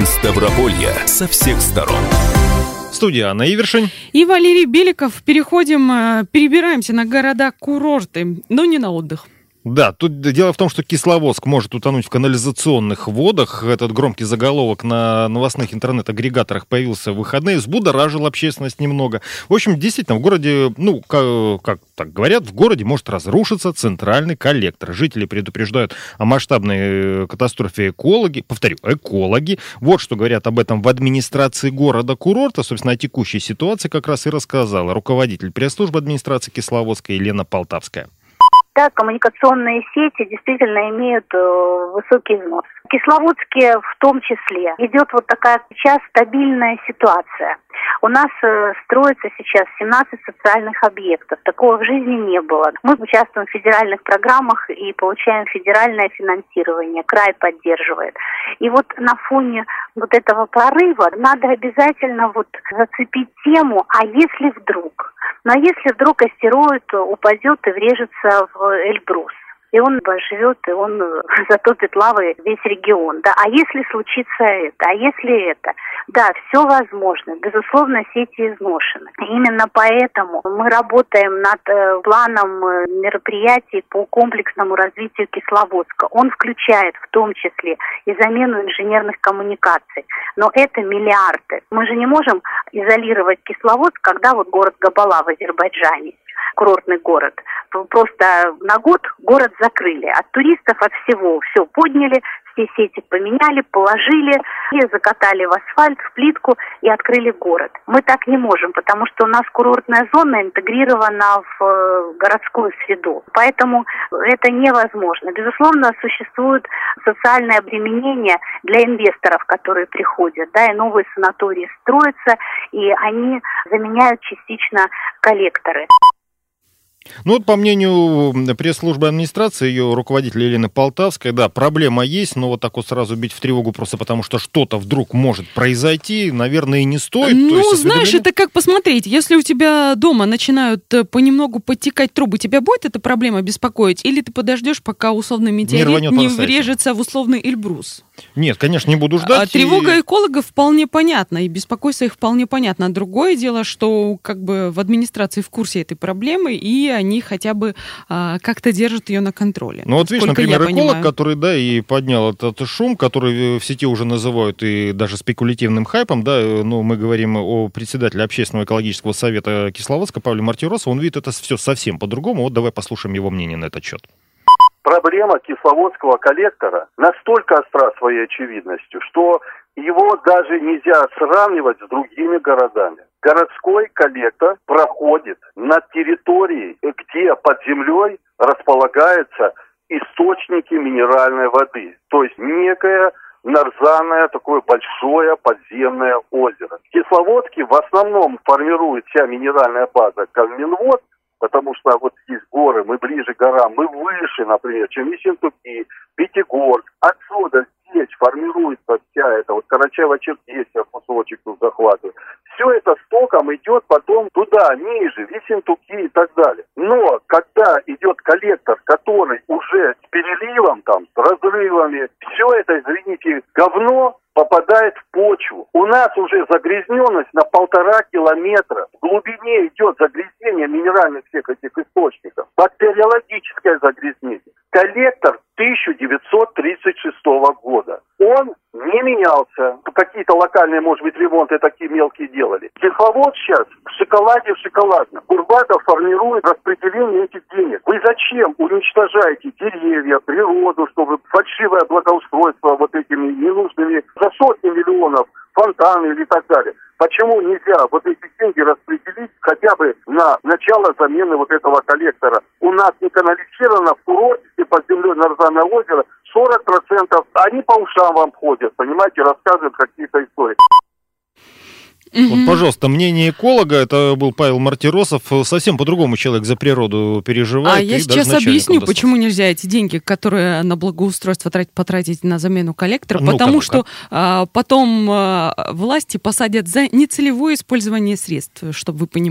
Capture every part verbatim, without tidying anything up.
Ставрополья со всех сторон. Студия Анна Ивершин и Валерий Беликов. Переходим, перебираемся на города-курорты, но не на отдых. Да, тут дело в том, что Кисловодск может утонуть в канализационных водах. Этот громкий заголовок на новостных интернет-агрегаторах появился в выходные, взбудоражил общественность немного. В общем, действительно, в городе, ну, как, как так говорят, в городе может разрушиться центральный коллектор. Жители предупреждают о масштабной катастрофе экологи. Повторю, экологи. Вот что говорят об этом в администрации города-курорта. Собственно, о текущей ситуации как раз и рассказала руководитель пресс-службы администрации Кисловодска Елена Полтавская. Да, коммуникационные сети действительно имеют э, высокий взнос. В Кисловодске в том числе идет вот такая сейчас стабильная ситуация. У нас э, строится сейчас семнадцать социальных объектов. Такого в жизни не было. Мы участвуем в федеральных программах и получаем федеральное финансирование. Край поддерживает. И вот на фоне вот этого прорыва надо обязательно вот зацепить тему, а если вдруг? Но если вдруг астероид упадет и врежется в Эльбрус, и он живет, и он затопит лавой весь регион, да, а если случится это, а если это, да, все возможно, безусловно, сети изношены. Именно поэтому мы работаем над э, планом мероприятий по комплексному развитию Кисловодска. Он включает в том числе и замену инженерных коммуникаций, но это миллиарды. Мы же не можем изолировать Кисловодск, когда вот город Габала в Азербайджане, курортный город. Просто на год город закрыли. От туристов, от всего. Все подняли, все сети поменяли, положили, и закатали в асфальт, в плитку и открыли город. Мы так не можем, потому что у нас курортная зона интегрирована в городскую среду. Поэтому это невозможно. Безусловно, существует социальное обременение для инвесторов, которые приходят, да, и новые санатории строятся, и они заменяют частично коллекторы. Ну вот, по мнению пресс-службы администрации, ее руководитель Елена Полтавская, да, проблема есть, но вот так вот сразу бить в тревогу просто потому, что что-то вдруг может произойти, наверное, и не стоит. Ну, То есть, знаешь, это как посмотреть. Если у тебя дома начинают понемногу подтекать трубы, тебя будет эта проблема беспокоить? Или ты подождешь, пока условный метеорит не, не врежется в условный Эльбрус? Нет, конечно, не буду ждать. А тревога и... экологов вполне понятна, и беспокойство их вполне понятно. Другое дело, что как бы в администрации в курсе этой проблемы, и они хотя бы а, как-то держат ее на контроле. Ну вот видишь, например, эколог, понимаю. который, да, и поднял этот шум, который в сети уже называют и даже спекулятивным хайпом, да, ну мы говорим о председателе Общественного экологического совета Кисловодска Павле Мартиросову, он видит это все совсем по-другому. Вот давай послушаем его мнение на этот счет. Проблема кисловодского коллектора настолько остра своей очевидностью, что его даже нельзя сравнивать с другими городами. Городской коллектор проходит на территории, где под землей располагаются источники минеральной воды. То есть некое нарзанное такое большое подземное озеро. В Кисловодске в основном формирует вся минеральная база Калминвод, потому что вот здесь горы, мы ближе к горам, мы выше, например, чем Ессентуки, Пятигорск. Отсюда здесь формируется вся эта вот Карачаево-Черкесия, кусочек тут захватывает. Все это стоком идет потом туда, ниже, в Ессентуки и так далее. Но когда идет коллектор, который уже с переливом, там, с разрывами, все это, извините, говно попадает в почву. У нас уже загрязненность на полтора километра. В глубине идет загрязнение минеральных всех этих источников. Бактериологическое загрязнение. Коллектор тысяча девятьсот тридцать шестого года. Он не менялся. Какие-то локальные, может быть, ремонты такие мелкие делали. Кисловод сейчас в шоколаде в шоколадном. Курбатов формирует распределение этих денег. Вы зачем уничтожаете деревья, природу, чтобы фальшивое благоустройство вот этими ненужными за сотни миллионов фонтаны или так далее? Почему нельзя вот эти деньги распределить хотя бы на начало замены вот этого коллектора? У нас не канализировано в курорте под землей Нарзанное озеро сорок процентов. Они по ушам вам ходят, понимаете, рассказывают какие-то истории. Вот, пожалуйста, мнение эколога, это был Павел Мартиросов, совсем по-другому человек за природу переживает. А я сейчас объясню, почему нельзя эти деньги, которые на благоустройство тратить, потратить на замену коллектора, ну, потому что а, потом а, власти посадят за нецелевое использование средств, чтобы вы понимали.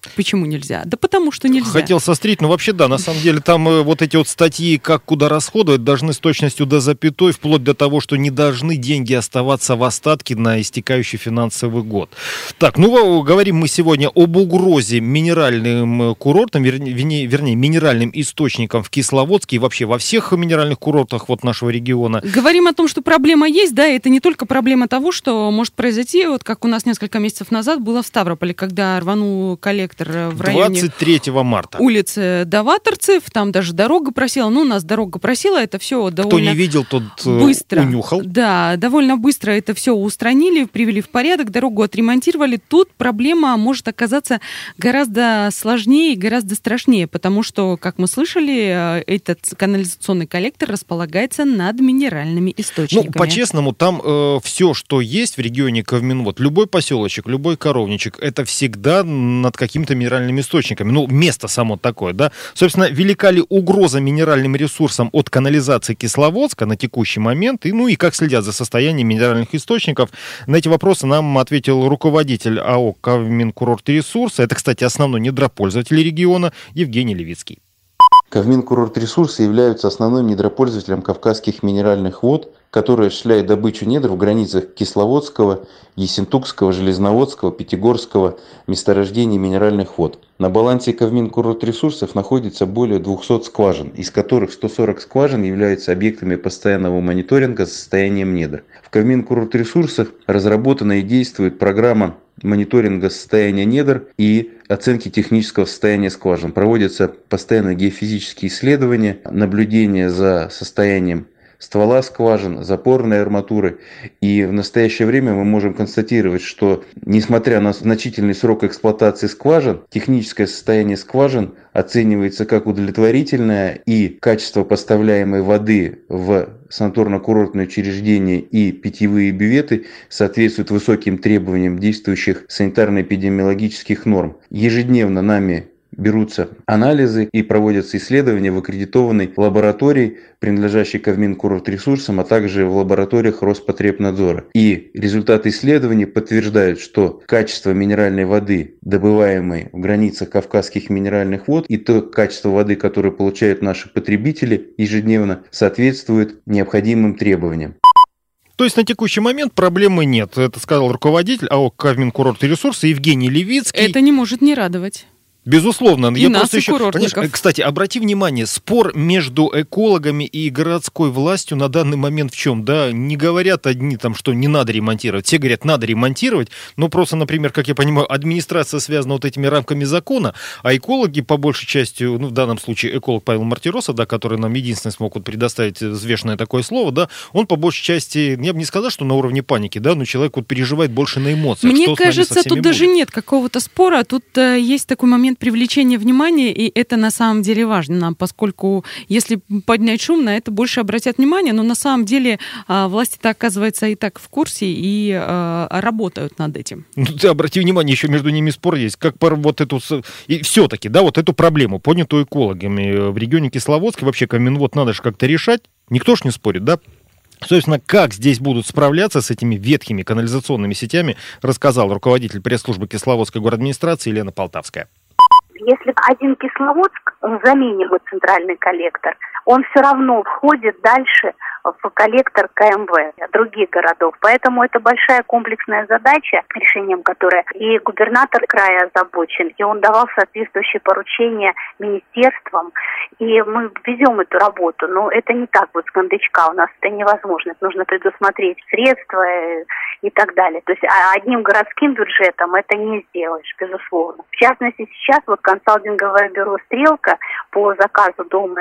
Почему нельзя? Да потому что нельзя. Хотел сострить, но вообще да, на самом деле там э, вот эти вот статьи, как куда расходовать, должны с точностью до запятой, вплоть до того, что не должны деньги оставаться в остатке на истекающий финансовый год. Так, ну говорим мы сегодня об угрозе минеральным курортам, вернее, вернее минеральным источникам в Кисловодске и вообще во всех минеральных курортах вот нашего региона. Говорим о том, что проблема есть, да, это не только проблема того, что может произойти, вот как у нас несколько месяцев назад было в Ставрополе, когда рванул коллектор в районе двадцать третьего марта. Улицы Даваторцев, там даже дорога просела. Ну, у нас дорога просела, это все довольно Кто не видел, тот быстро унюхал. Да, довольно быстро это все устранили, привели в порядок, дорогу отремонтировали. Тут проблема может оказаться гораздо сложнее и гораздо страшнее, потому что, как мы слышали, этот канализационный коллектор располагается над минеральными источниками. Ну, по-честному, там э, все, что есть в регионе Ковминвод, любой поселочек, любой коровничек, это всегда над каким-то минеральными источниками. Ну, место само такое, да. Собственно, велика ли угроза минеральным ресурсам от канализации Кисловодска на текущий момент? И, ну и как следят за состоянием минеральных источников? На эти вопросы нам ответил руководитель АО «Ковминкурортресурсы». Это, кстати, основной недропользователь региона Евгений Левицкий. Ковминкурортресурсы являются основным недропользователем кавказских минеральных вод, которые осуществляют добычу недр в границах Кисловодского, Ессентукского, Железноводского, Пятигорского месторождений минеральных вод. На балансе Ковминкурортресурсов находится более двухсот скважин, из которых сто сорок скважин являются объектами постоянного мониторинга за состоянием недр. В Ковминкурортресурсах разработана и действует программа мониторинга состояния недр и оценки технического состояния скважин. Проводятся постоянно геофизические исследования, наблюдения за состоянием ствола скважин, запорной арматуры. И в настоящее время мы можем констатировать, что несмотря на значительный срок эксплуатации скважин, техническое состояние скважин оценивается как удовлетворительное, и качество поставляемой воды в санаторно-курортные учреждения и питьевые бюветы соответствуют высоким требованиям действующих санитарно-эпидемиологических норм. Ежедневно нами берутся анализы и проводятся исследования в аккредитованной лаборатории, принадлежащей Ковминкурортресурсам, а также в лабораториях Роспотребнадзора. И результаты исследований подтверждают, что качество минеральной воды, добываемой в границах кавказских минеральных вод, и то качество воды, которое получают наши потребители ежедневно, соответствует необходимым требованиям. То есть на текущий момент проблемы нет. Это сказал руководитель АО «Ковминкурортресурсы» Евгений Левицкий. Это не может не радовать. Безусловно. И я нас, просто и еще, курортников. Кстати, обрати внимание, спор между экологами и городской властью на данный момент в чем? Да, не говорят одни, там, что не надо ремонтировать. Все говорят, надо ремонтировать. Но просто, например, как я понимаю, администрация связана вот этими рамками закона, а экологи, по большей части, ну, в данном случае эколог Павел Мартиросов, да, который нам единственный смог вот предоставить взвешенное такое слово, да, он по большей части, я бы не сказал, что на уровне паники, да, но человек вот переживает больше на эмоциях. Мне что кажется, тут будет. даже нет какого-то спора. Тут э, есть такой момент привлечения внимания, и это на самом деле важно, поскольку если поднять шум, на это больше обратят внимание, но на самом деле э, власти-то, оказывается, и так в курсе и э, работают над этим. Ну, ты обрати внимание, еще между ними спор есть. Как пар, вот эту... И все-таки, да, вот эту проблему, поднятую экологами в регионе Кисловодска, вообще Ковминвод надо же как-то решать. Никто ж не спорит, да? Собственно, как здесь будут справляться с этими ветхими канализационными сетями, рассказал руководитель пресс-службы Кисловодской городадминистрации Елена Полтавская. Если один Кисловодск заменит центральный коллектор, он все равно входит дальше в коллектор КМВ других городов. Поэтому это большая комплексная задача, решением которой и губернатор края озабочен, и он давал соответствующие поручения министерствам. И мы ведем эту работу, но это не так вот с кондачка, у нас это невозможно. Это нужно предусмотреть средства и так далее. То есть одним городским бюджетом это не сделаешь, безусловно. В частности, сейчас вот консалтинговое бюро «Стрелка» по заказу Дома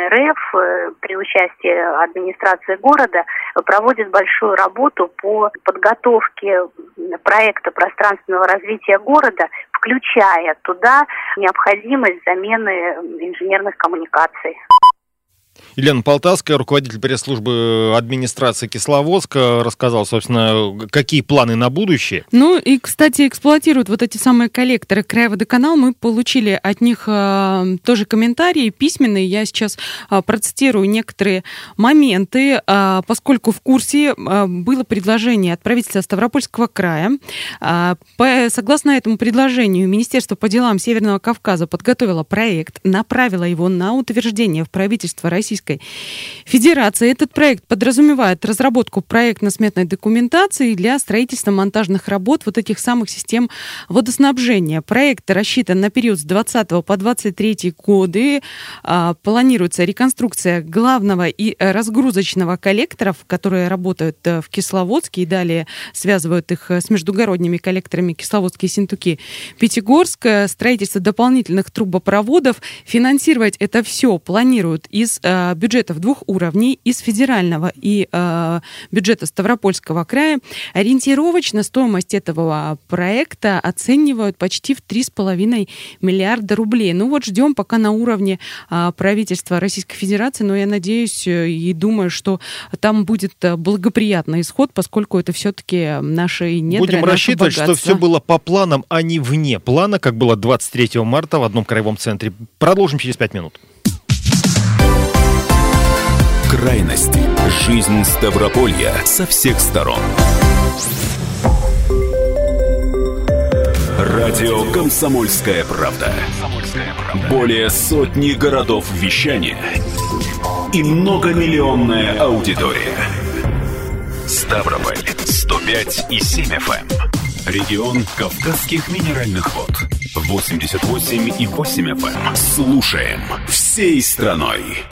РФ при участии администрации города проводит большую работу по подготовке проекта пространственного развития города, включая туда необходимость замены инженерных коммуникаций. Елена Полтавская, руководитель пресс-службы администрации Кисловодска, рассказал, собственно, какие планы на будущее. Ну и, кстати, эксплуатируют вот эти самые коллекторы Краеводоканал. Мы получили от них э, тоже комментарии письменные. Я сейчас э, процитирую некоторые моменты, э, поскольку в курсе э, было предложение от правительства Ставропольского края. Э, по, согласно этому предложению, Министерство по делам Северного Кавказа подготовило проект, направило его на утверждение в правительство Российской Федерации. Этот проект подразумевает разработку проектно-сметной документации для строительства монтажных работ вот этих самых систем водоснабжения. Проект рассчитан на период с двадцатого по двадцать третий годы. А, планируется реконструкция главного и разгрузочного коллекторов, которые работают в Кисловодске и далее связывают их с междугородними коллекторами Кисловодский, Ессентуки, Пятигорск. Строительство дополнительных трубопроводов. Финансировать это все планируют из а, бюджетов двух уровней, из федерального и э, бюджета Ставропольского края. Ориентировочно стоимость этого проекта оценивают почти в три с половиной миллиарда рублей. Ну вот ждем пока на уровне э, правительства Российской Федерации, но я надеюсь и думаю, что там будет благоприятный исход, поскольку это все-таки наши недра. Будем рассчитывать, богатство. что все было по планам, а не вне плана, как было двадцать третьего марта в одном краевом центре. Продолжим через пять минут. Крайности. Жизнь Ставрополья со всех сторон. Радио «Комсомольская правда». Более сотни городов вещания и многомиллионная аудитория. Ставрополь сто пять и семь эф эм. Регион Кавказских минеральных вод восемьдесят восемь и восемь эф эм. Слушаем всей страной.